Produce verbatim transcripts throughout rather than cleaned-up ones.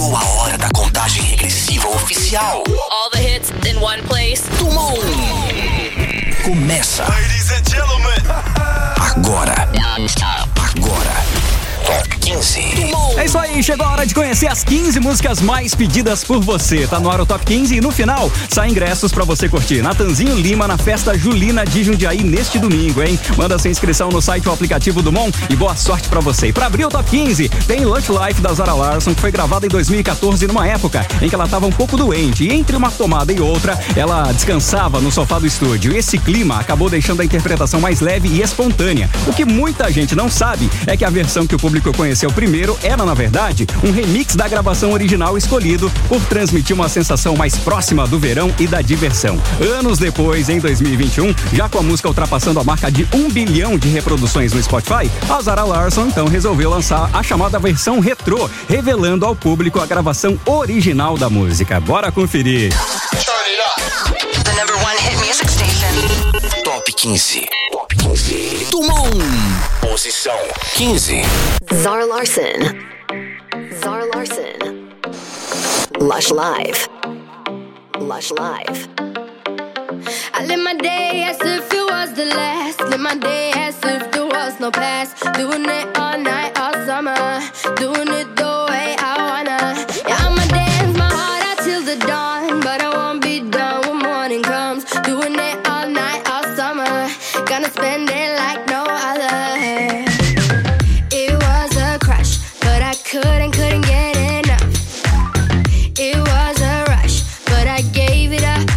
Chegou a hora da contagem regressiva oficial. All the hits in one place. Tumon. Começa. Ladies and gentlemen. Agora. Agora. Top quinze. É isso aí, chegou a hora de conhecer as quinze músicas mais pedidas por você. Tá no ar o Top quinze e no final sai ingressos pra você curtir Natanzinho Lima na festa Julina de Jundiaí neste domingo, hein? Manda sua inscrição no site ou aplicativo do Mon e boa sorte pra você. E pra abrir o Top quinze, tem Lush Life da Zara Larsson, que foi gravada em dois mil e catorze numa época em que ela tava um pouco doente e entre uma tomada e outra, ela descansava no sofá do estúdio. E esse clima acabou deixando a interpretação mais leve e espontânea. O que muita gente não sabe é que a versão que o público conheceu primeiro era, na verdade, um remix da gravação original escolhido por transmitir uma sensação mais próxima do verão e da diversão. Anos depois, em dois mil e vinte e um, já com a música ultrapassando a marca de um bilhão de reproduções no Spotify, a Zara Larsson então resolveu lançar a chamada versão retrô, revelando ao público a gravação original da música. Bora conferir. The number one hit music station. Top quinze. Top quinze. Tumon. Posição quinze. Zara Larsson. Zara Larsson. Lush Live. Lush Live. I live my day as if it was the last. Live my day as if there was no past. Doing it all night, all summer. Doing it the way I wanna. Yeah, I'ma dance my heart out till the dawn. But I won't be done when morning comes. Doing it all night, all summer. Gonna spend it like no other. It was a crush, but I couldn't, couldn't get enough. It was a rush, but I gave it up.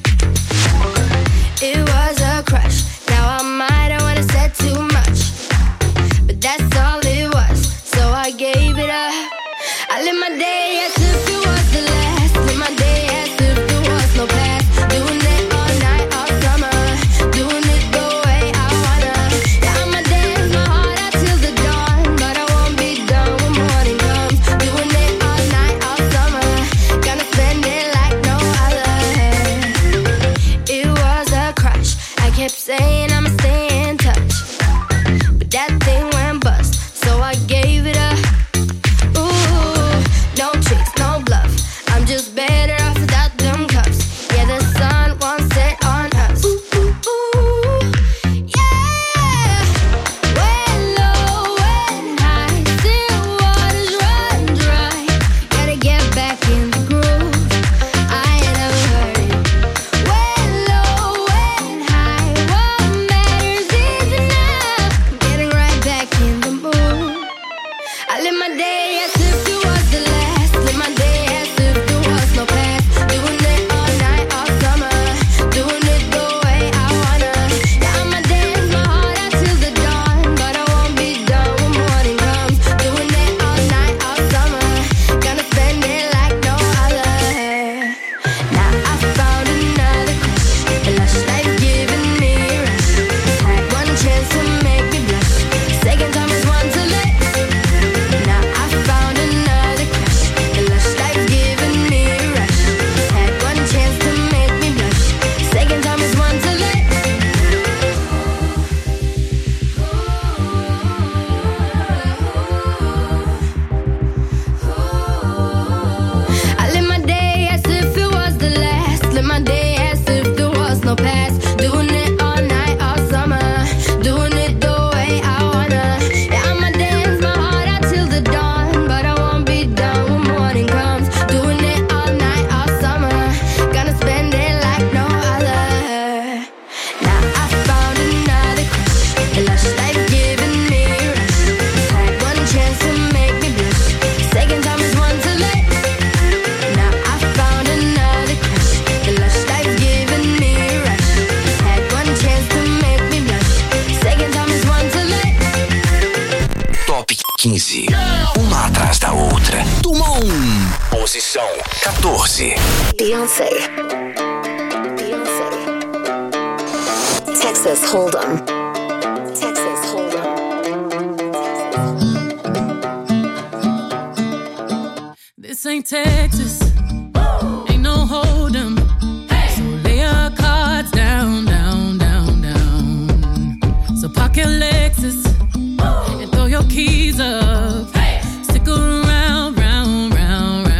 It was a crush, now I might have wanna said too much, but that's all it was, so I gave it up. I live my day as if it was the last. Live my day as if there was no past. Doing it all night, all summer. Doing it the way I wanna. Yeah, I'ma dance my heart out till the dawn, but I won't be done when morning comes. Doing it all night, all summer. Gonna spend it like no other. It was a crush. I kept saying I'ma stay in touch, but that thing went bust, so I gave it up. Ooh, no tricks, no bluff. I'm just better off without them cuffs. Yeah, the sun won't set on us. Ooh, ooh, ooh, yeah. When low, when high, still waters run dry. Gotta get back in the groove. I ain't never heard it. When low, when high, what matters is enough. Getting right back in the mood. I live my day as if it was the last. Live my day as if there was no past. Doing it all night, all summer. Doing it the way I wanna. Yeah, I'ma dance my heart out till the dawn, but I won't be done when morning comes. Doing it all night, all summer. Gonna spend it like no other. Now I found another crush. A lush life giving me a rush. Had one chance to make me blush. Second time is one to let. Now I found another crush. A lush life giving me a rush. Had one chance to make me blush. Second time is one to let. I live my day as if it was the last. Live my day as if there was no past. Doing it all night, all summer. Doing it the way I wanna. Yeah, I'ma dance my heart out till the dawn, but I won't be done when morning comes. Doing it all night, all summer. Gonna spend it like no other. Now I found another crush. A lush life giving me a rush. Had one chance to make me blush. Second time is one to let. Now I found another crush. A lush life giving me a rush. Had one chance to make me blush. Second time is one to let. Top quinze. Uma atrás da outra. Tumon. Posição quatorze. Beyoncé. Beyoncé. Texas Hold'em. Texas Hold'em. This ain't Texas, ain't no hold'em. So lay your cards down, down, down, down. So park your Lexus and throw your keys up. Stick around, round, round, round.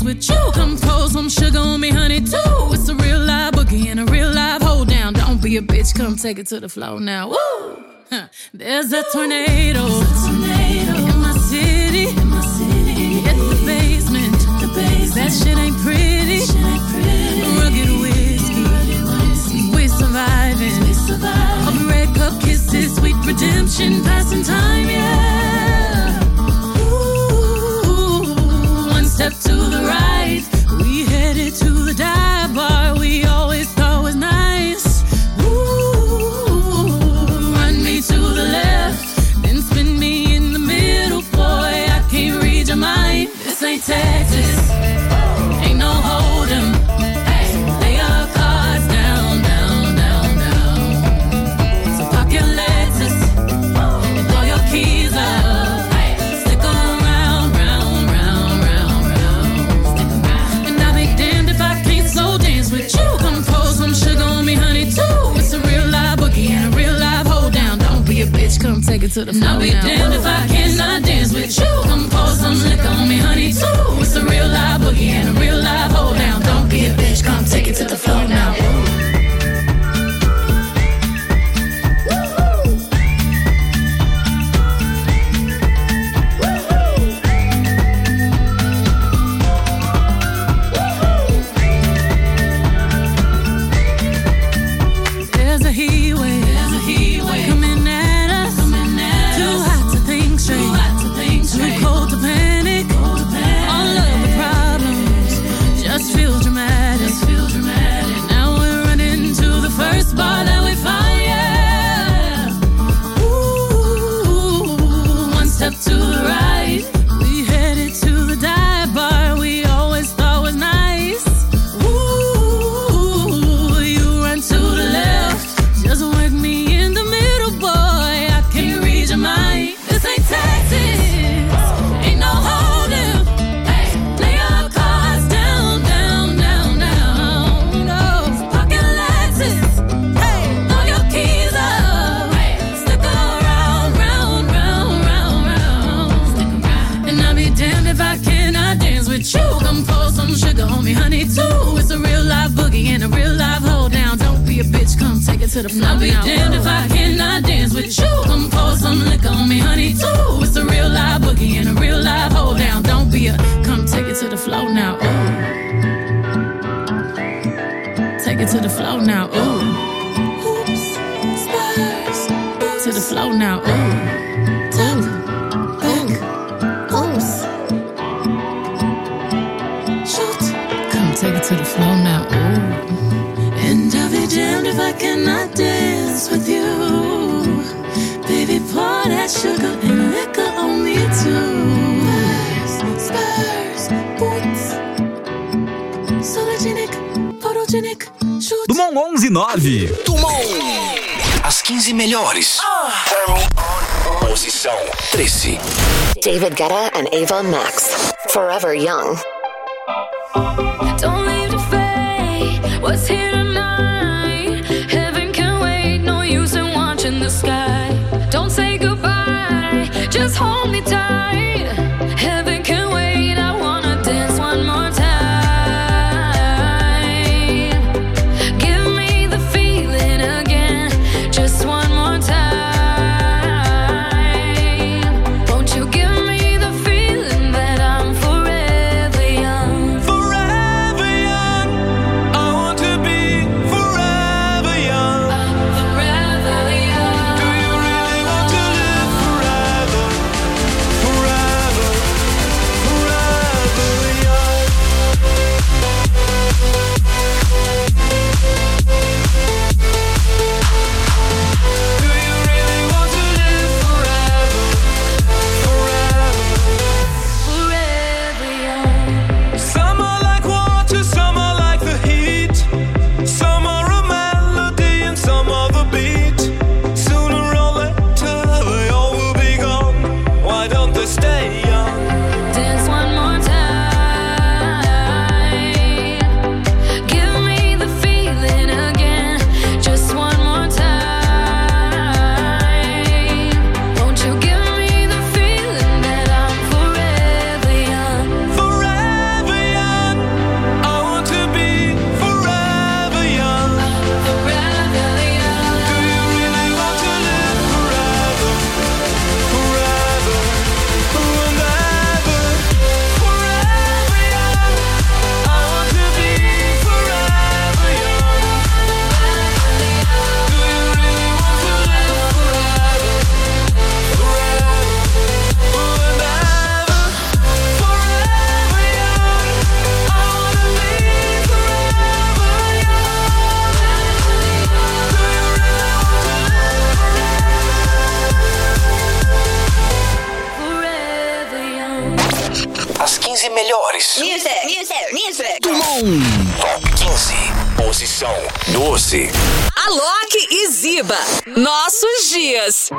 with you. Come pour some sugar on me, honey, too. It's a real live boogie and a real live hold down. Don't be a bitch, come take it to the floor now. Woo! Huh. There's a tornado, There's a tornado in my city. In my city. At the basement. The basement. That shit ain't pretty. Shit ain't pretty. Rugged whiskey. Rugged whiskey. We surviving. We surviving. All the red cup kisses, sweet redemption, passing time, yeah. Ooh, one step to the right, we headed to the dive bar we always thought was nice. Ooh, run me to the left, then spin me in the middle, boy, I can't read your mind. This ain't Texas, ain't no hold'em. Hey, lay your cards down, down, down, down. So park your Lexus and throw your keys up. Hey, stick around, round, round, round, round. Stick around. And I'll be damned if I can't slow dance with you. Come pour some sugar on me, honey, too. It's a real live boogie and a real live hold down. Don't be a bitch, come take it to the floor. And I'll be now. Damned if I cannot dance with you. Come pour some liquor on me, honey, too. It's a real live boogie and a real live hold down. Don't be a bitch, come take it to the floor now. There's a heat wave, There's a heat wave coming at us. Coming at Too us. hot to think straight, Too, hot to think straight. Too cold to panic. Cold to panic. All of the problems just feel dramatic. Just feel dramatic. Now we're running to the first bar that we find, yeah. Ooh, one step to the right, we headed to the dive bar we always thought was nice. Ooh, you run to the left, just work me in the middle, boy, I can't read your mind. This ain't Texas, ain't no hold'em. Hey, lay your cards down, down, down, down. No, pocket Lexus. Hey, throw your keys up. Hey, stick around, round, round, round, round. Stick around. And I'll be damned if I cannot dance with you. Come pour some sugar on me, honey, too. It's a real live boogie and a real live hold down. Don't be a bitch, come take it to the floor. I'll be damned if I cannot dance with you. Come pour some liquor on me, honey, too. It's a real live boogie and a real live hold down. Don't be a, come take it to the floor now. Ooh. Take it to the floor now. Ooh. Hoops, spurs, to the floor now. Ooh. Top, back, oops. Shoot, come take it to the floor now. Ooh. And I'll be damned if I cannot dance with you. Baby, pour that sugar and liquor on me too. Spurs, spurs, boots. Sologenic, photogenic, shoot. Dumont onze e nove. Dumont. As quinze melhores. Posição treze. David Guetta and Ava Max. Forever Young. Don't leave the fate, what's here tonight? Heaven can wait, no use in watching the sky. Don't say goodbye, just hold me tight. Heaven can wait, I wanna dance one more time. Give me the feeling again, just one more time. Won't you give me the feeling that I'm forever young? Forever Music, music, music. Dumont. Top quinze. Posição doze. Alok e Ziba. Nossos dias.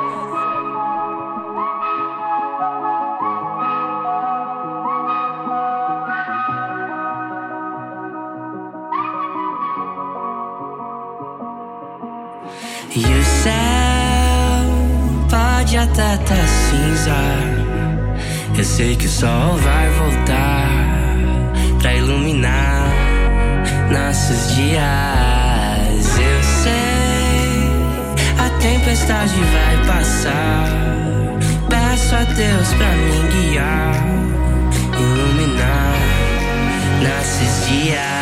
E o céu pode até tá cinza. Eu sei que o sol vai voltar pra iluminar nossos dias. Eu sei, a tempestade vai passar. Peço a Deus pra me guiar, iluminar nossos dias.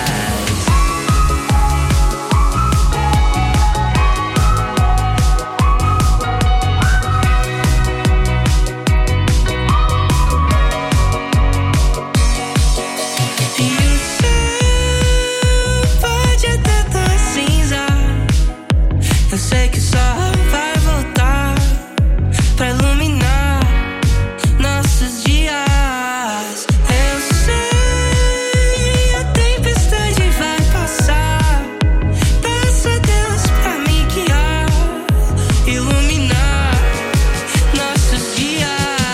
Eu sei que o sol vai voltar pra iluminar nossos dias. Eu sei, a tempestade vai passar. Peço a Deus pra me guiar, iluminar nossos dias.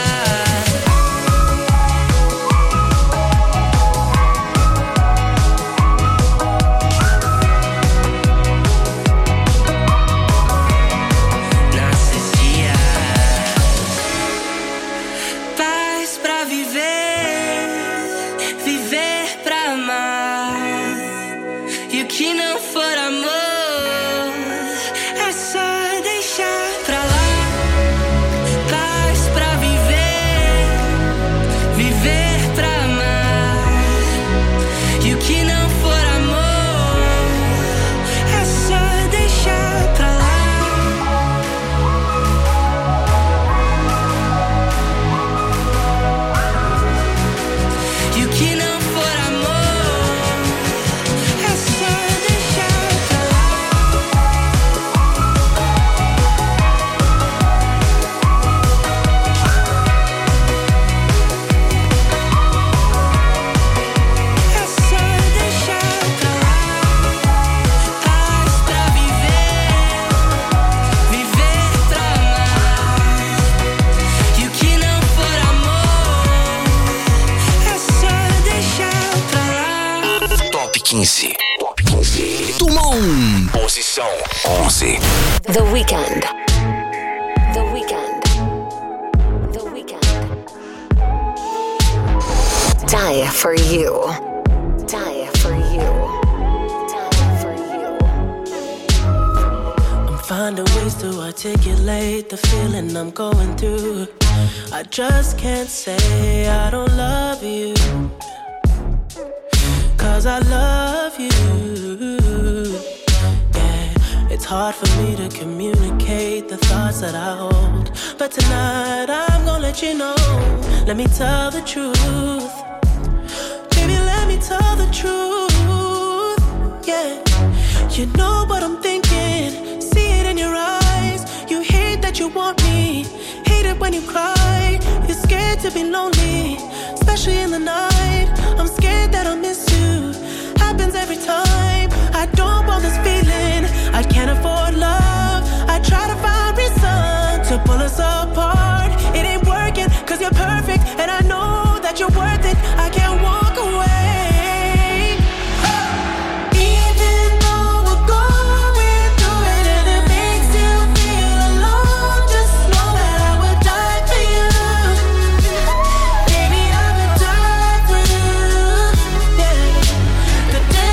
quinze. Top quinze. Dumont. Posição onze. The Weeknd. The Weeknd. The Weeknd. Die for you. Die for you. Die for you. I'm finding ways to articulate the feeling I'm going through. I just can't say I don't love you, 'cause I love you. Yeah, it's hard for me to communicate the thoughts that I hold, but tonight I'm gonna let you know. Let me tell the truth. Baby, let me tell the truth. Yeah, you know what I'm thinking. See it in your eyes. You hate that you want me. Hate it when you cry. You're scared to be lonely, especially in the night. I'm scared that I'll miss you. Happens every time. I don't want this feeling. I can't afford love. I try to find reason to pull us apart. It ain't working, 'cause you're perfect, and I know that you're worth it. I can't walk away.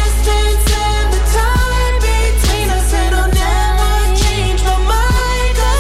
Distance and the time between us, it'll never change my mind.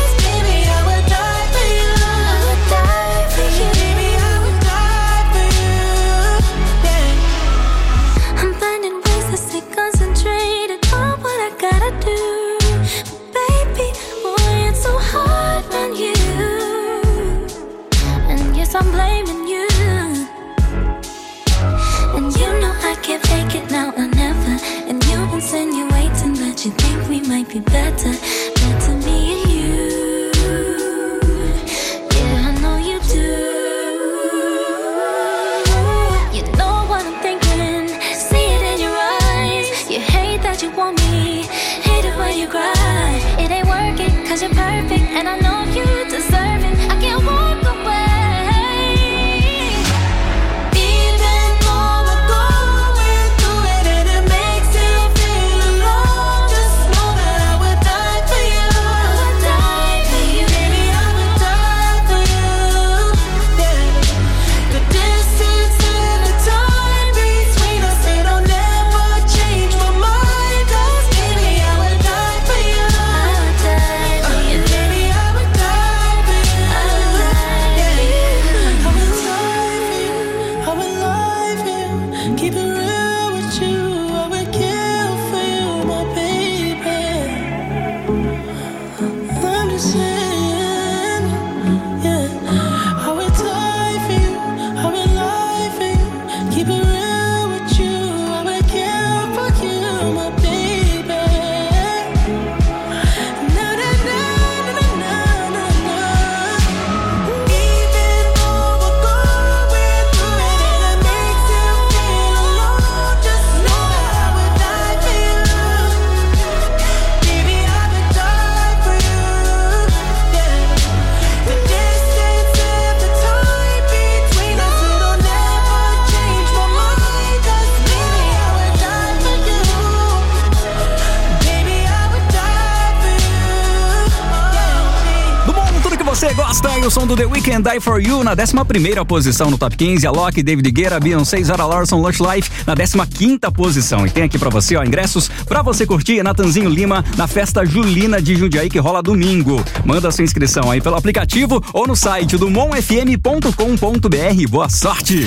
você gosta. E o som do The Weeknd, Die For You, na décima primeira posição no Top quinze. Alok, David Guetta, Beyoncé, Zara Larsson, Lush Life, na décima quinta posição. E tem aqui pra você, ó, ingressos pra você curtir Natanzinho Lima na festa julina de Jundiaí, que rola domingo. Manda sua inscrição aí pelo aplicativo ou no site do mon f m ponto com ponto b r. Boa sorte!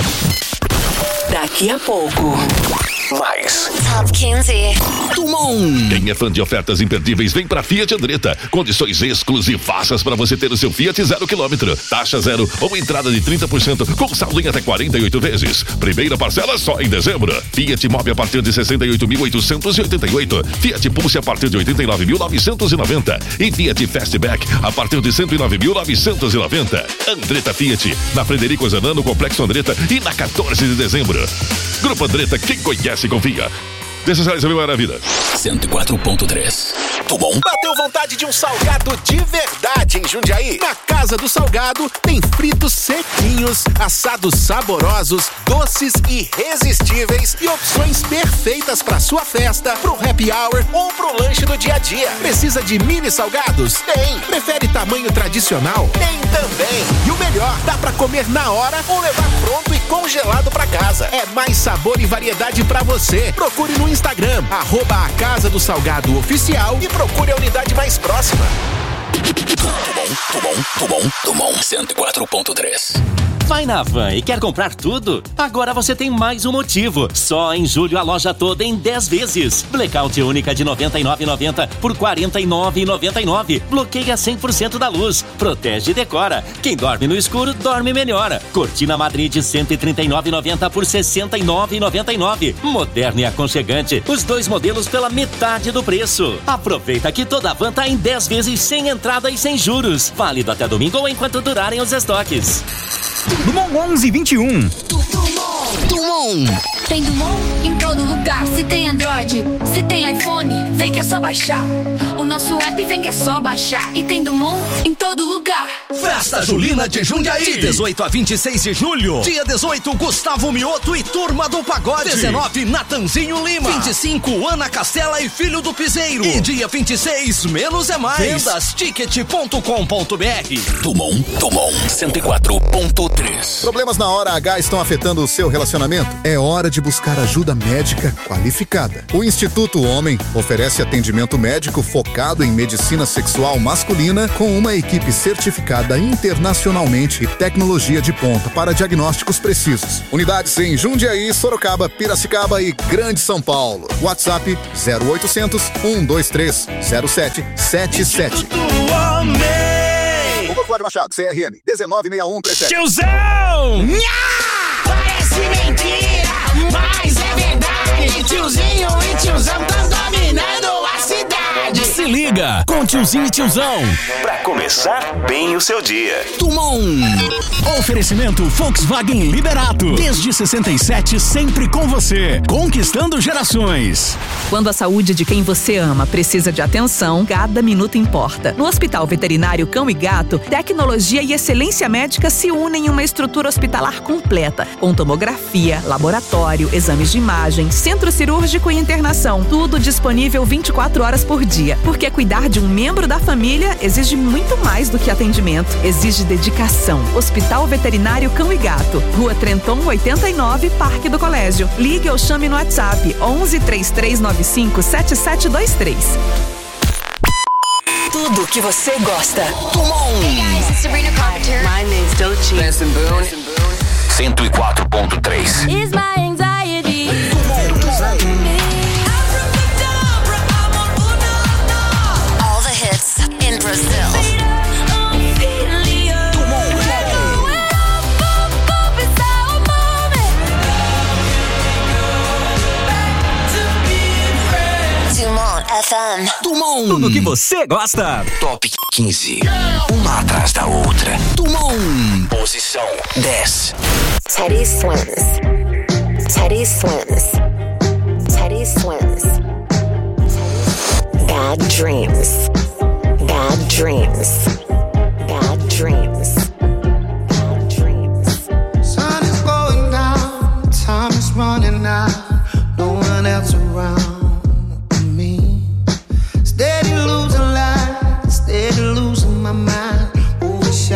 Daqui a pouco, Mais. Top quinze. Tumon. Quem é fã de ofertas imperdíveis, vem pra Fiat Andretta. Condições exclusivaças para você ter o seu Fiat zero quilômetro. Taxa zero ou entrada de trinta por cento com saldo em até quarenta e oito vezes. Primeira parcela só em dezembro. Fiat Mobi a partir de sessenta e oito mil oitocentos e oitenta e oito. Fiat Pulse a partir de oitenta e nove mil novecentos e noventa. E Fiat Fastback a partir de cento e nove mil novecentos e noventa. Andretta Fiat, na Frederico Zanano, Complexo Andretta e na quatorze de dezembro. Grupo Andretta, quem conhece, confia. Necessários a minha vida. cento e quatro ponto três. Tumon. Bateu vontade de um salgado de verdade em Jundiaí? Na Casa do Salgado tem fritos sequinhos, assados saborosos, doces irresistíveis e opções perfeitas para sua festa, pro happy hour ou pro lanche do dia a dia. Precisa de mini salgados? Tem. Prefere tamanho tradicional? Tem também. E o melhor, dá para comer na hora ou levar pronto e congelado para casa. É mais sabor e variedade para você. Procure no Instagram, arroba a Casa do Salgado Oficial e procure a unidade mais próxima. Tumon, Tumon, Tumon, Tumon, cento e quatro ponto três. Vai na Van e quer comprar tudo? Agora você tem mais um motivo. Só em julho a loja toda em dez vezes. Blackout única de noventa e nove reais e noventa centavos por quarenta e nove reais e noventa e nove centavos. Bloqueia cem por cento da luz. Protege e decora. Quem dorme no escuro, dorme melhor. Cortina Madrid de cento e trinta e nove reais e noventa centavos por sessenta e nove reais e noventa e nove centavos. Moderno e aconchegante. Os dois modelos pela metade do preço. Aproveita que toda a Van tá em dez vezes sem entrada e sem juros. Válido até domingo ou enquanto durarem os estoques. Dumont onze e vinte e um. Tumon. Tem Dumont em todo lugar. Se tem Android, se tem iPhone, vem que é só baixar. O nosso app vem que é só baixar. E tem Dumont em todo lugar. Festa Julina de Jundiaí, de dezoito a vinte e seis de julho. Dia dezoito, Gustavo Mioto e Turma do Pagode. dezenove, Natanzinho Lima. vinte e cinco, Ana Castela e Filho do Piseiro. E dia vinte e seis, Menos é Mais. Vendas ticket ponto com ponto b r. Tumon, Tumon, cento e quatro ponto três. Problemas na hora H estão afetando o seu relacionamento? É hora de buscar ajuda médica qualificada. O Instituto Homem oferece atendimento médico focado em medicina sexual masculina com uma equipe certificada internacionalmente e tecnologia de ponta para diagnósticos precisos. Unidades em Jundiaí, Sorocaba, Piracicaba e Grande São Paulo. WhatsApp zero oitocentos, um dois três, zero sete sete sete. Rua Cláudio Machado, C R M, dezenove sessenta e um trinta e sete. Tiozão! Parece mentira, mas é verdade. Tiozinho e tiozão tão dominando a cidade. Se liga com Tiozinho e Tiozão. Pra começar bem o seu dia. Tumon. Oferecimento Volkswagen Liberato. Desde sessenta e sete, sempre com você. Conquistando gerações. Quando a saúde de quem você ama precisa de atenção, cada minuto importa. No Hospital Veterinário Cão e Gato, tecnologia e excelência médica se unem em uma estrutura hospitalar completa, com tomografia, laboratório, exames de imagem, centro cirúrgico e internação. Tudo disponível vinte e quatro horas por dia. Porque cuidar de um membro da família exige muito mais do que atendimento. Exige dedicação. Hospital Veterinário Cão e Gato. Rua Trenton oitenta e nove, Parque do Colégio. Ligue ou chame no WhatsApp onze, três três nove cinco, sete sete dois três. tudo que você gosta. Tumon. Hey guys, it's Sabrina Carpenter. My name's Doechii. Benson Boone. cento e quatro ponto três. Is my anxiety. All the hits in Brazil. F M. Tumon. Tudo que você gosta. Top quinze. Uma atrás da outra. Tumon. Posição dez. Teddy Swims. Teddy Swims. Teddy Swims. Bad dreams. Bad dreams. Bad dreams. Bad dreams. Sun is going down. Time is running out. No one else around. Steady losing life, steady losing my mind. Oh,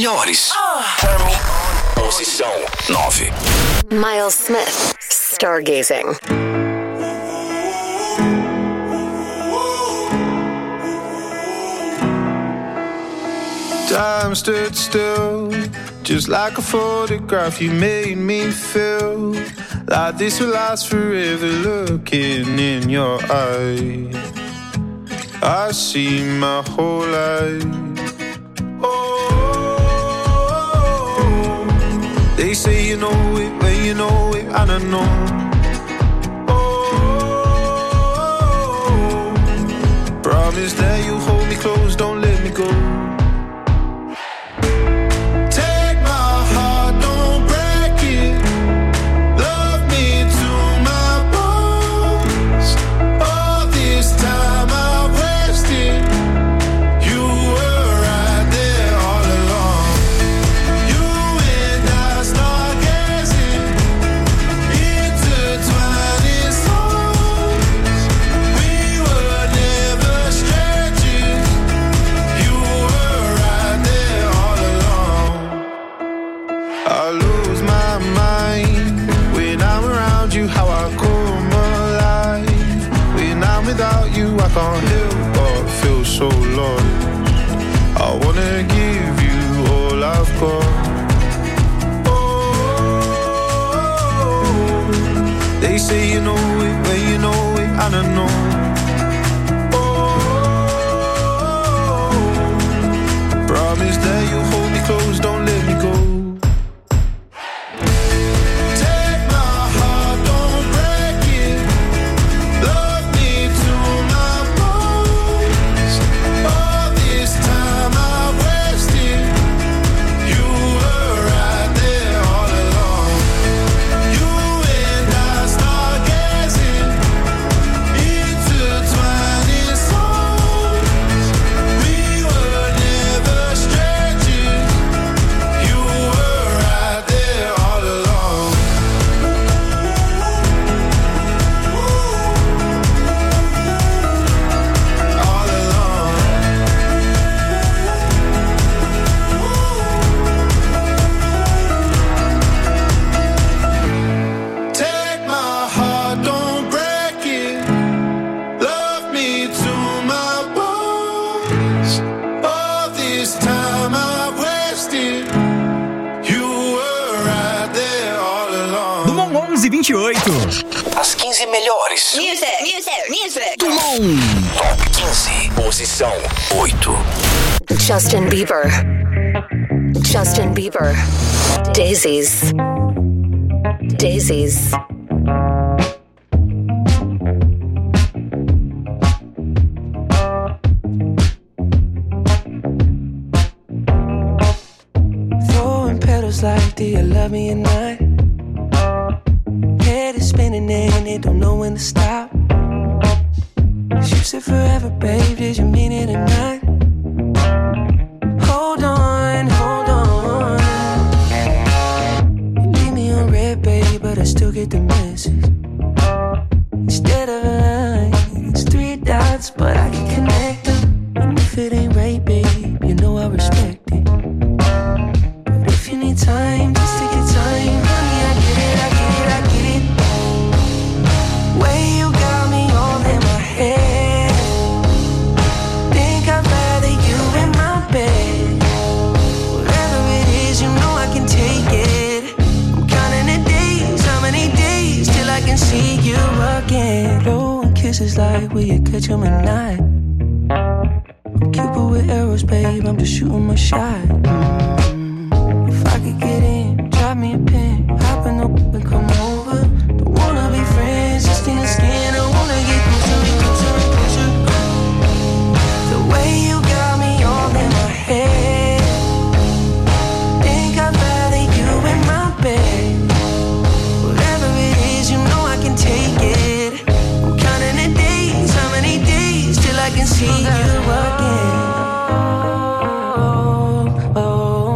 melhores. Army, posição nove. Miles Smith, Stargazing. Time stood still, just like a photograph. You made me feel like this will last forever. Looking in your eyes, I see my whole life. Oh, they say you know it when you know it, I don't know. Oh, promise that you hold me close, don't let me go. I can't help but feel so lost. I wanna give you all I've got. Oh, they say you know it when you know it, I don't know. Oh, promise that you'll hold me close, don't let me go. vinte e oito. As quinze melhores. Music, music, music. Dumont. Top quinze. Posição oito. Justin Bieber. Justin Bieber. Daisies. Daisies. Throwing petals like, do you love me or not? Head is spinning and it don't know when to stop. You said forever, babe, did you mean it or not? Hold on, hold on. You leave me on red, babe, but I still get the message. Instead of a line, it's three dots, but I can connect them. And if it ain't right, babe, you know I respect it. But if you need time, just take your time, honey, I get it, I get it, I get it. Way you got me all in my head. Think I'd rather you in my bed. Whatever it is, you know I can take it. I'm counting the days, how many days till I can see you again. Blowing kisses like, will you catch 'em at night? I'm Cupid with arrows, babe, I'm just shooting my shot. Mm-hmm. If I could get in, drop me a pin, hop in the whip and come over. Don't wanna be friends, just in the skin, I wanna get closer and closer and closer. The way you got me all in my head. Think I'd rather you in my bed. Whatever it is, you know I can take it. I'm counting the days, how many days till I can see you again. Oh, oh.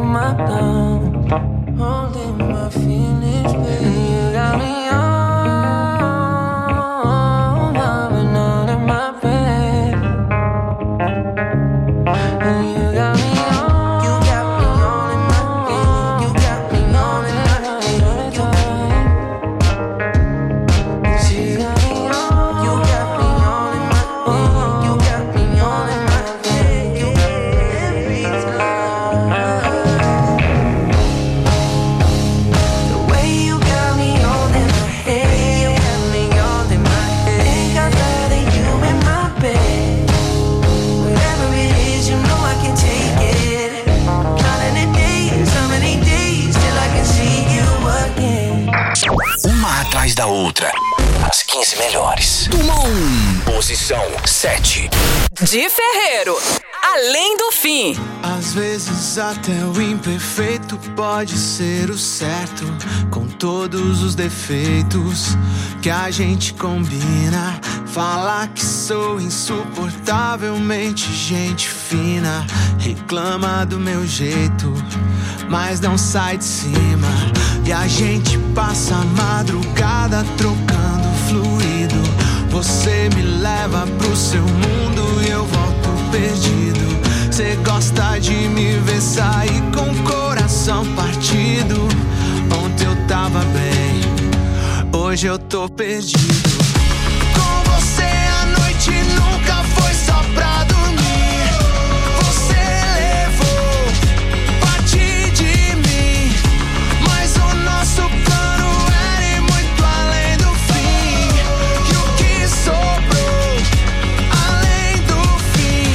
quinze melhores. Número um. Posição sete. De Ferreiro, Além do Fim. Às vezes até o imperfeito pode ser o certo, com todos os defeitos que a gente combina. Falar que sou insuportavelmente gente fina, reclama do meu jeito, mas não sai de cima. E a gente passa a madrugada trocando fluido. Você me leva pro seu mundo e eu volto perdido. Cê gosta de me ver sair com o coração partido. Ontem eu tava bem, hoje eu tô perdido. Com você a noite nunca foi só pra dormir. Você levou parte de mim, mas o nosso plano era ir muito além do fim. E o que sobrou além do fim?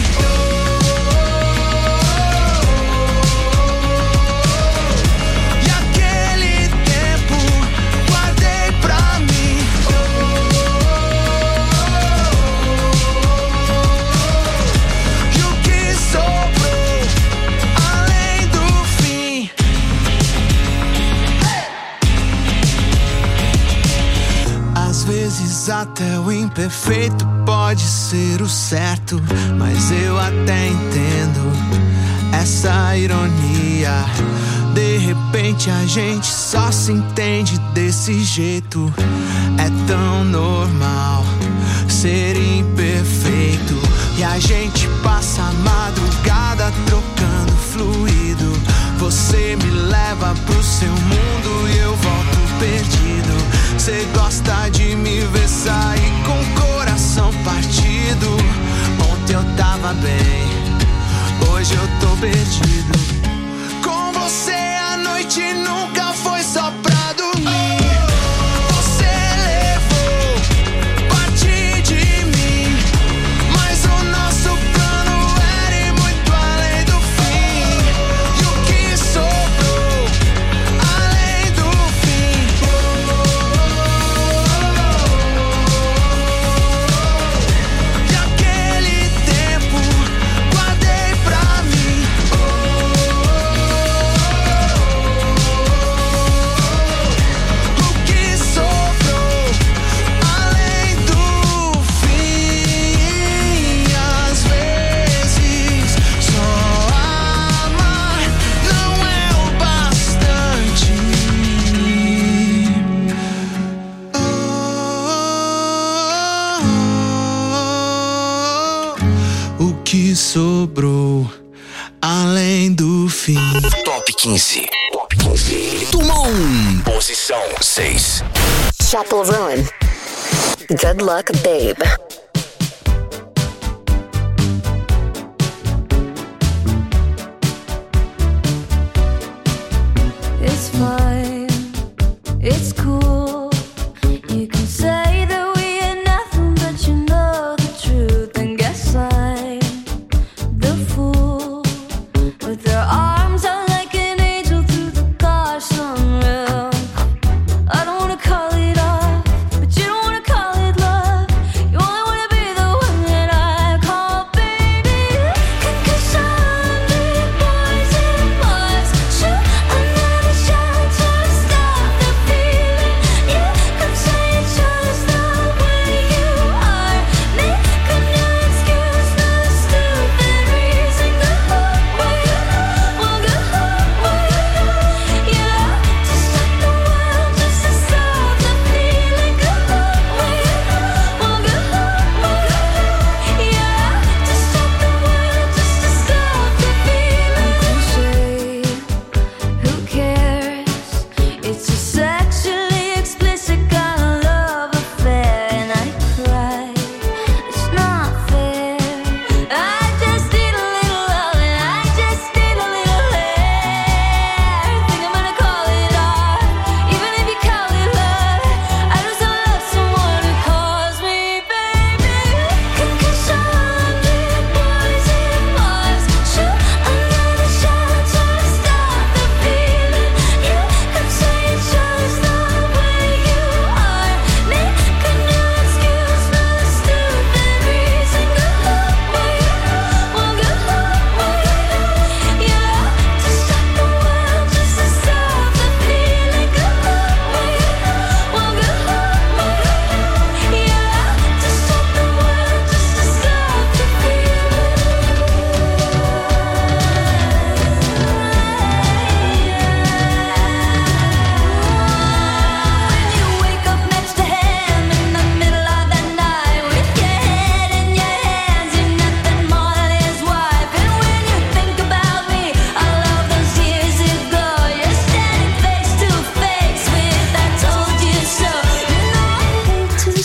E aquele tempo guardei pra mim. E o que sobrou além do fim? Às vezes até o imperfeito pode ser o certo, mas eu até entendo essa ironia. De repente a gente só se entende desse jeito. É tão normal ser imperfeito. E a gente passa a madrugada trocando fluido. Você me leva pro seu mundo e eu volto perdido. Cê gosta de me ver sair com o coração partido. Ontem eu tava bem, hoje eu tô perdido. Com você a noite nunca foi só pra dormir. Você levou parte de mim, mas o nosso plano era ir muito além do fim. E o que sobrou além do fim? E aquele tempo guardei pra mim. O que sobrou além do fim? Às vezes só amar não é o bastante. O que sobrou além do fim? Top quinze. Top quinze. Número um. Posição seis. Chapel Roan. Good luck, babe. It's fine, it's cool. You can say that we ain't nothing, but you know the truth. And guess I'm the fool with their arms out like an angel through the car sunroof. I don't wanna call it off, but you don't wanna call it love. You only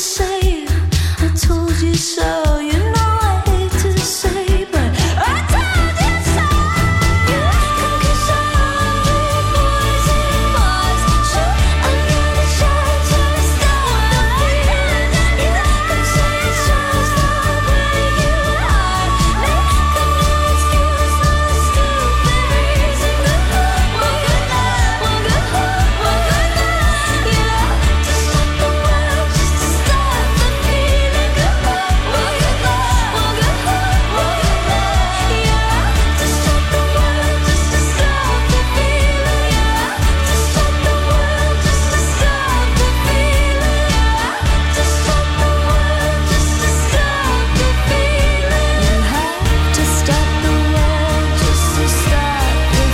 say I told you so. You know I hate to say, but I told you so. Come kiss all the boys and bars. Sure, I'm gonna show just the way. Come say it's just the way you are. Make an excuse, no stupid reason. One good night, one good night, one good night. Yeah, to stop the world, just to stop the feeling. One good night, one good night, one good night. Yeah, to stop the world, just to stop the feeling. Yeah, to stop the world, just to stop the feeling. Yeah, to stop the world, just to stop the feeling. You have to stop the world, just to stop the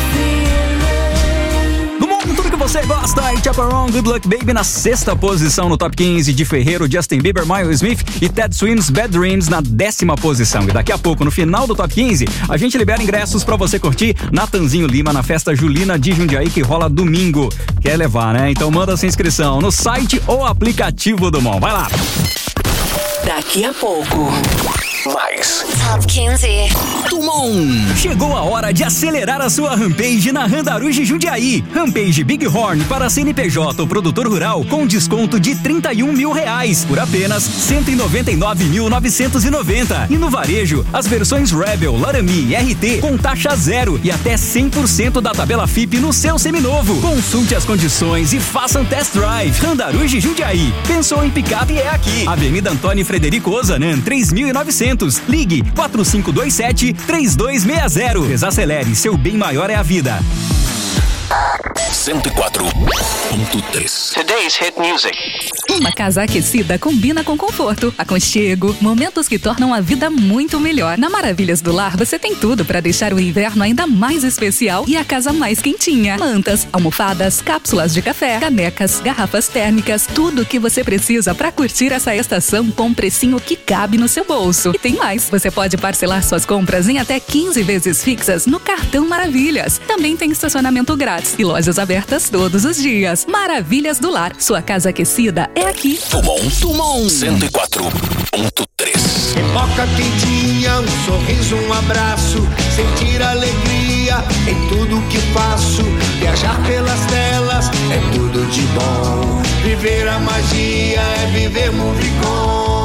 feeling. No mundo, tudo que você gosta, e Chaperone, Good Luck Baby na sexta posição no Top quinze de Ferreiro, Justin Bieber, Miles Smith e Ted Swims, Bad Dreams na décima posição. E daqui a pouco, no final do Top quinze, a gente libera ingressos pra você curtir Natanzinho Lima na festa julina de Jundiaí, que rola domingo. Quer levar, né? Então manda sua inscrição no site ou aplicativo do Mon. Vai lá! Daqui a pouco, mais Top quinze. Tumon! Chegou a hora de acelerar a sua Rampage na Randaruge Jundiaí. Rampage Big Horn para C N P J ou produtor rural com desconto de trinta e um mil reais por apenas cento e noventa e nove mil novecentos e noventa. E no varejo, as versões Rebel, Laramie e R T com taxa zero e até cem por cento da tabela F I P no seu seminovo. Consulte as condições e faça um test drive. Randaruge Jundiaí. Pensou em picape é aqui. Avenida Antônio Frederico Ozanan, três mil e novecentos. Ligue quatro cinco dois sete, três dois seis zero. Desacelere, seu bem maior é a vida. cento e quatro ponto três. Today's hit music. Uma casa aquecida combina com conforto, aconchego, momentos que tornam a vida muito melhor. Na Maravilhas do Lar você tem tudo para deixar o inverno ainda mais especial e a casa mais quentinha. Mantas, almofadas, cápsulas de café, canecas, garrafas térmicas, tudo o que você precisa para curtir essa estação com um precinho que cabe no seu bolso. E tem mais, você pode parcelar suas compras em até quinze vezes fixas no cartão Maravilhas. Também tem estacionamento grátis e lojas abertas todos os dias. Maravilhas do Lar, sua casa aquecida é aqui. Tumon, Tumon, cento e quatro ponto três. Pipoca quentinha, um sorriso, um abraço, sentir alegria em tudo que faço. Viajar pelas telas é tudo de bom. Viver a magia é viver Movicon.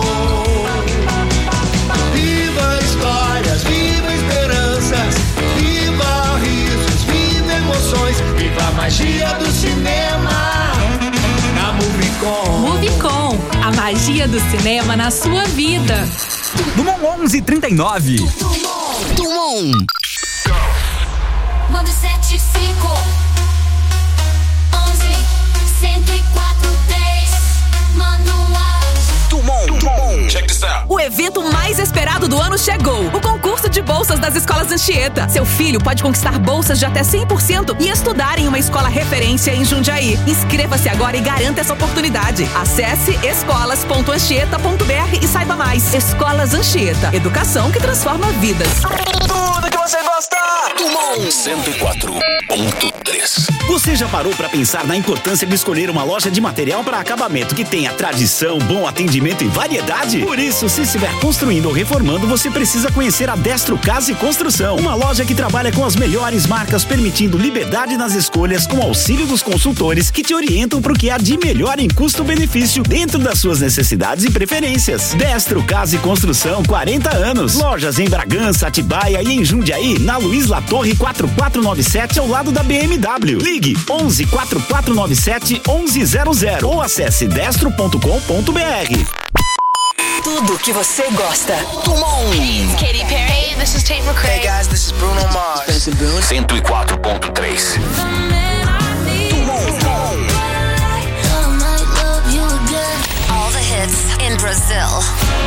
Viva histórias, viva esperanças, viva risos, viva emoções, viva a magia do cinema na Movicon. Movicon, a magia do cinema na sua vida. Tumon onze trinta e nove. Tumon. nove sete cinco onze cento e quatro três. Manual. Tumon. Tumon. Check this out. O evento mais esperado do ano chegou. O concurso de bolsas das escolas Anchieta. Seu filho pode conquistar bolsas de até cem por cento e estudar em uma escola referência em Jundiaí. Inscreva-se agora e garanta essa oportunidade. Acesse escolas ponto anchieta ponto b r e saiba mais. Escolas Anchieta. Educação que transforma vidas. Tudo que você gosta. Tumon cento e quatro ponto três. Você já parou para pensar na importância de escolher uma loja de material para acabamento que tenha tradição, bom atendimento e variedade? Por isso, se estiver construindo ou reformando, você precisa conhecer a Destro Casa e Construção, uma loja que trabalha com as melhores marcas, permitindo liberdade nas escolhas com auxílio dos consultores que te orientam para o que há de melhor em custo-benefício dentro das suas necessidades e preferências. Destro Casa e Construção, quarenta anos. Lojas em Bragança, Atibaia e em Jundiaí, na Luiz Latorre quatro quatro nove sete, ao lado da B M W. Ligue onze quatro quatro nove sete onze zero zero ou acesse destro ponto com ponto b r. Tudo que você gosta. Tumon. Hey, it's Katy Perry. Hey, this is Tate McRae. Hey guys, this is Bruno Mars. cento e quatro ponto três. All the hits in Brazil.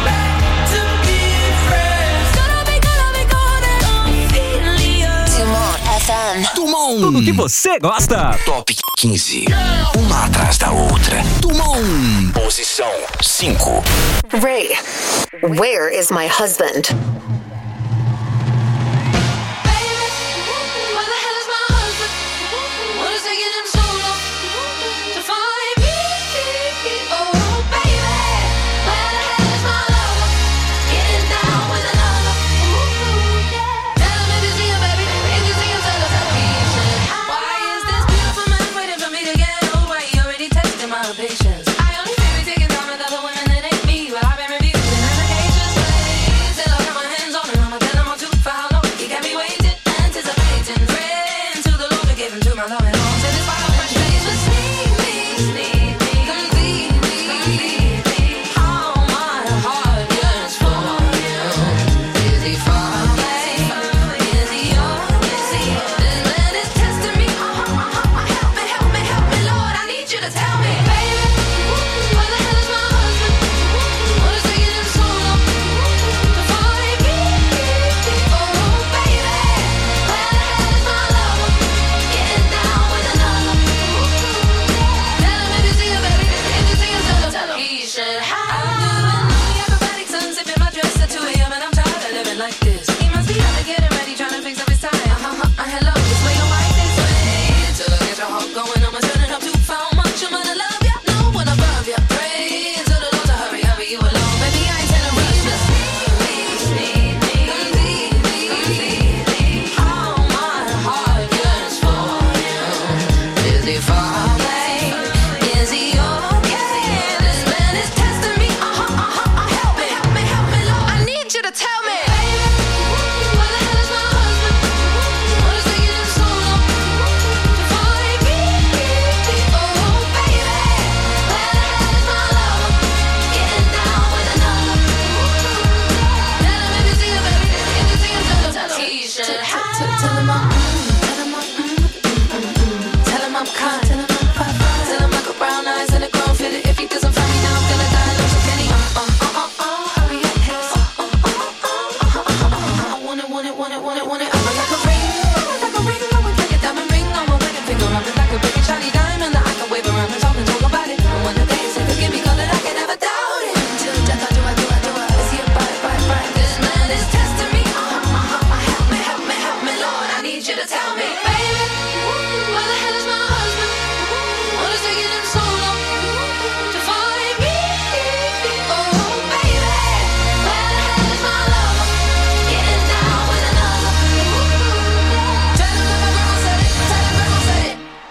Tumon F M. Tumon. Tudo que você gosta. Top quinze. Uma atrás da outra. Tumon. Posição cinco. Ray, where is my husband?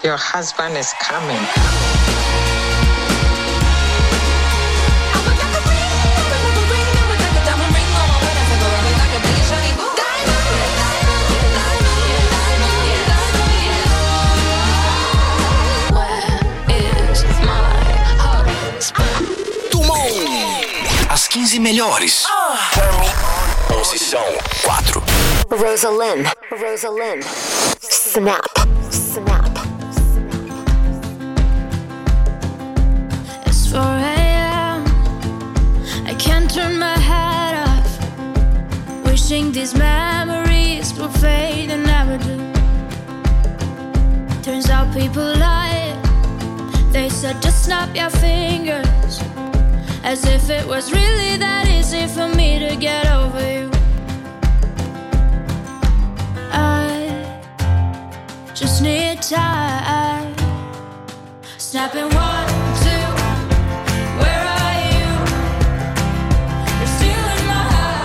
Your husband is coming. As quinze melhores. Posição quatro. Rosalind. Rosalind. Snap. Snap. It's four a.m. I can't turn my head off. Wishing these memories will fade and never do. Turns out people lie. They said just snap your fingers. As if it was really that easy for me to get over you. I just need time. Snapping one, two, where are you? You're stealing my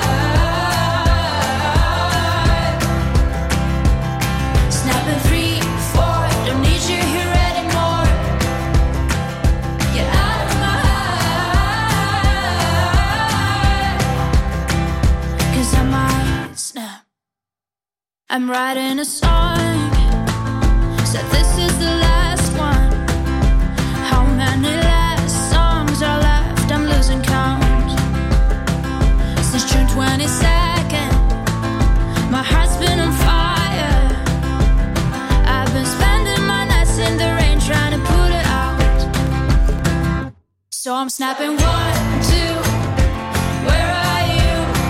heart. Snapping three, four, don't need you here anymore. Get out of my I might snap. I'm writing a song. Said this is the last one. How many last songs are left? I'm losing count. Since June twenty-second, my heart's been on fire. I've been spending my nights in the rain trying to put it out. So I'm snapping one, two. Where are you?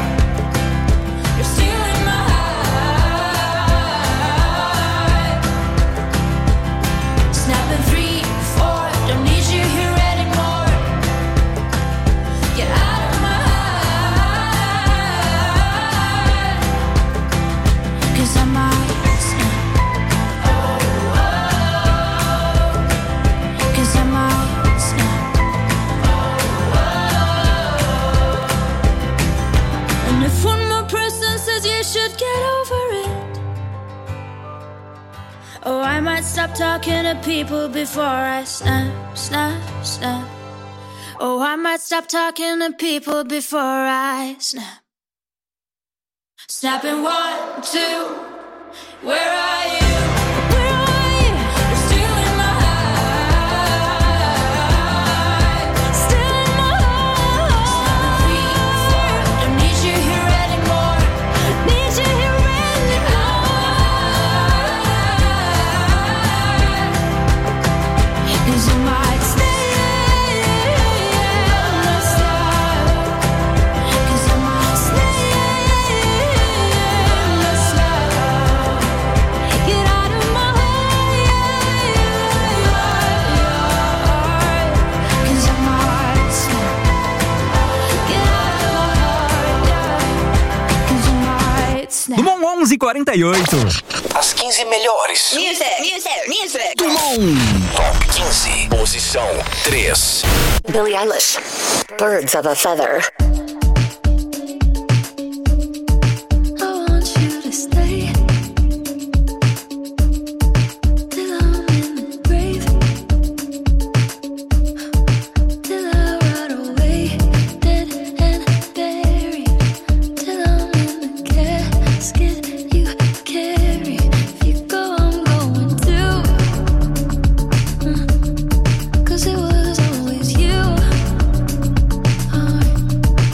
Oh, I might stop talking to people before I snap, snap, snap. Oh, I might stop talking to people before I snap. Snapping one, two, where are you? Where are you? You're stealing my heart. Stealing my heart. Three, four, don't need you here anymore. Need you here anymore. Cause you might stay in the star. Cause I might stay in the star. Get out of my heart. Cause I might stay. Get out of my heart. Cause I might stay. Dumont onze e quarenta e oito. As quinze melhores. Music, music, music. Dumont. Top quinze. Posição três. Billie Eilish. Birds of a Feather. I want you to stay till I'm in the grave, till I rot away, dead and buried, till I'm in the casket you carry. If you go, I'm going too. Cause it was always you.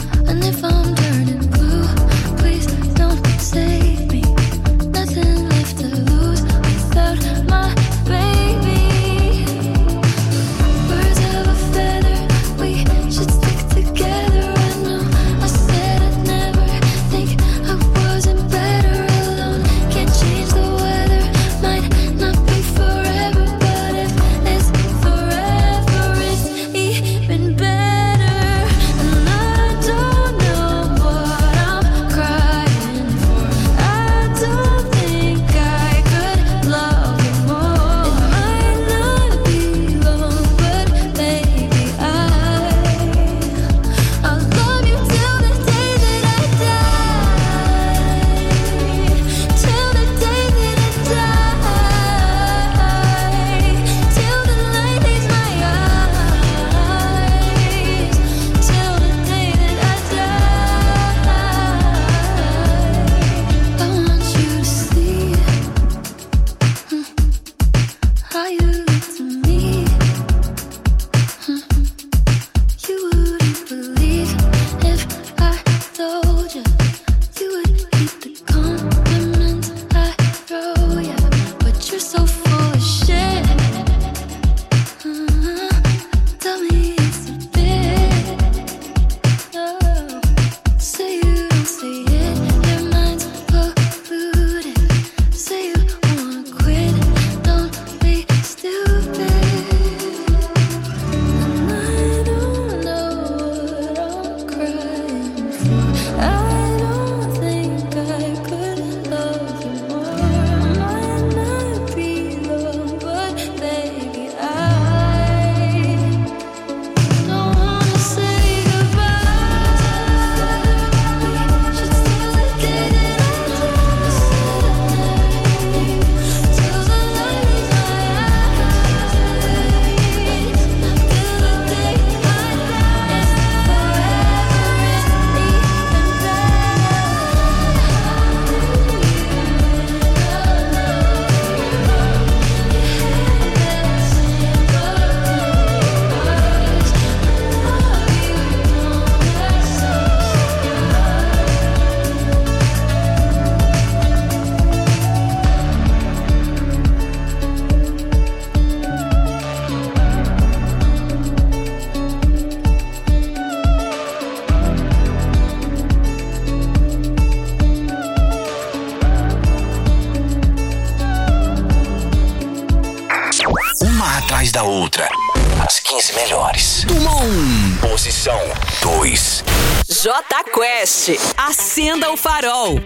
depois da outra. As quinze melhores. Turma um. Posição dois. J Quest, acenda o farol.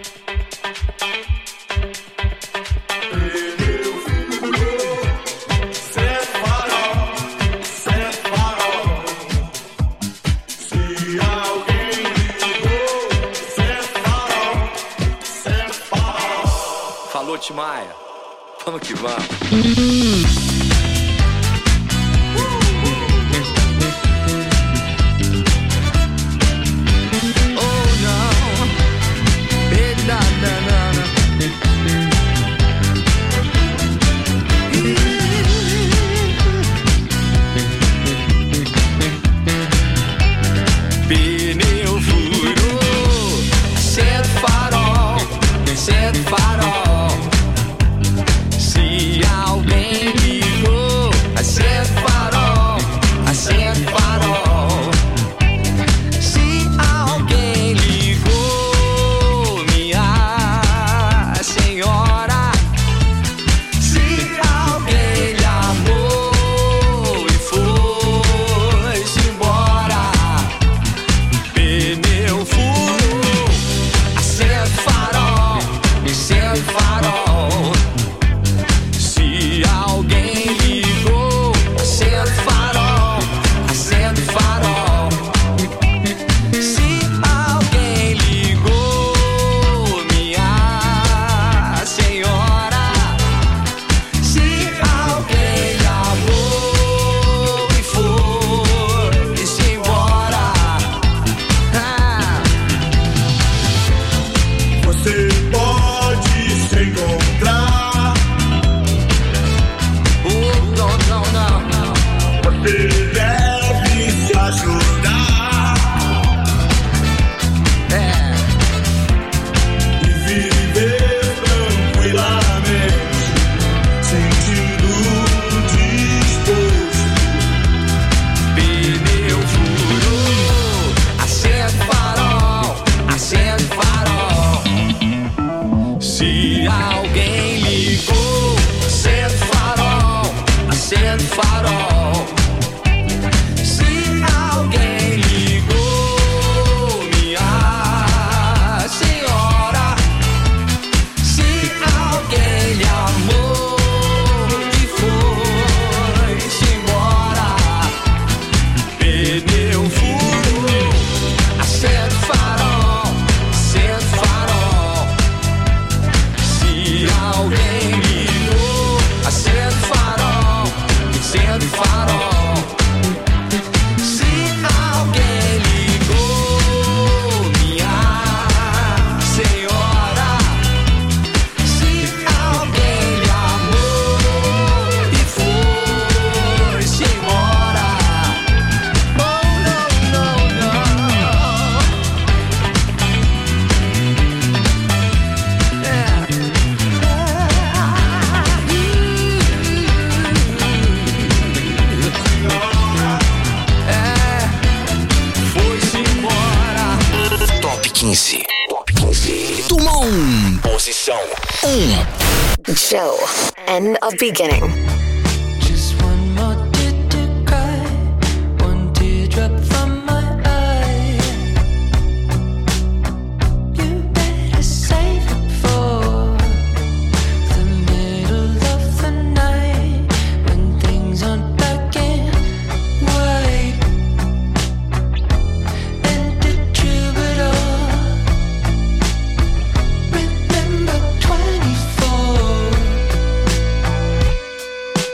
Falou, Timaya. Vamos que vamos. Pneu furou, acende o farol, acende o farol. Se alguém ligou, acende o farol, acende o farol. Se alguém ligou, minha senhora. Se alguém lhe amou e foi-se embora. Pneu furou, acende o farol, acende o farol. Se alguém ligou, acende o farol, acende o farol. Se alguém ligou, minha senhora. Se alguém lhe amou e foi-se embora. Ah. Você pode se encontrar. Oh, não, não, não, não. Você deve se ajudar. É. E viver tranquilamente, sentindo disposto. Pneu furou, acende o farol, acende o farol. Se alguém ligou, acende o farol, acende o farol. Se alguém ligou, minha senhora. Se alguém lhe amou e foi-se embora. Pneu furou, acende o farol, acende o farol. Se alguém ligou, acende o farol, acende o farol. Se alguém ligou, minha senhora. Se alguém lhe amou e foi-se embora. Oh, não, não, não. É, foi-se embora. Top quinze. Top quinze. Turma um. Posição um. Joe, end of beginning. Just one more tear to cry, one teardrop from my eye. You better save it for the middle of the night, when things aren't black and white. And the troubadour, remember twenty-four.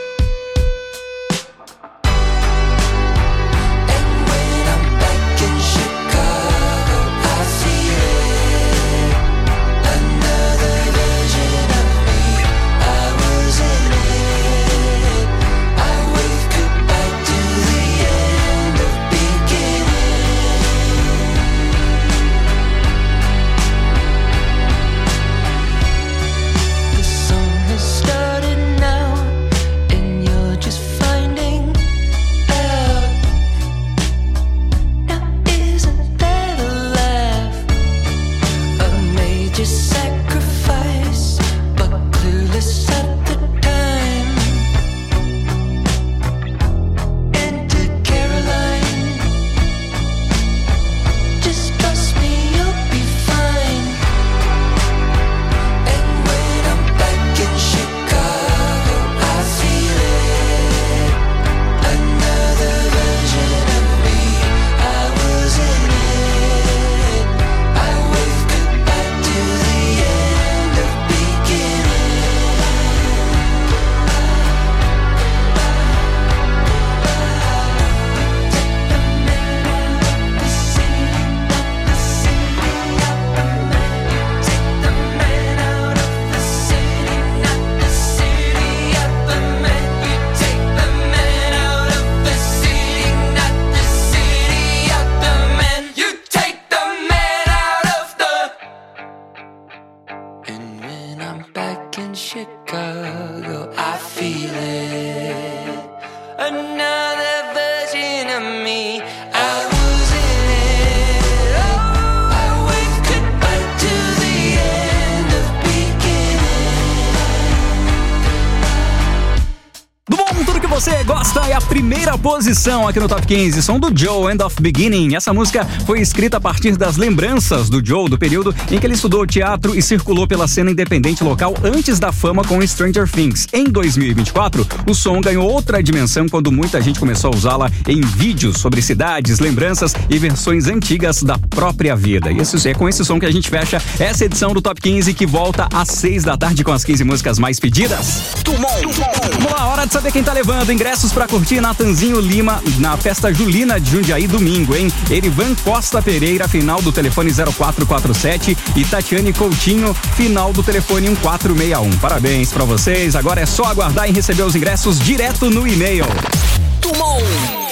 Costa é a primeira posição aqui no Top quinze, som do Joe, End of Beginning. Essa música foi escrita a partir das lembranças do Joe, do período em que ele estudou teatro e circulou pela cena independente local antes da fama com Stranger Things. Em dois mil e vinte e quatro, o som ganhou outra dimensão quando muita gente começou a usá-la em vídeos sobre cidades, lembranças e versões antigas da própria vida. E esse, é com esse som que a gente fecha essa edição do Top quinze, que volta às seis da tarde com as quinze músicas mais pedidas. Vamos lá, hora de saber quem tá levando ingressos pra curtir Natanzinho Lima na festa julina de Jundiaí domingo, hein? Erivan Costa Pereira, final do telefone zero quatro quatro sete, e Tatiane Coutinho, final do telefone um quatro seis um. Parabéns pra vocês, agora é só aguardar e receber os ingressos direto no e-mail. Tumon!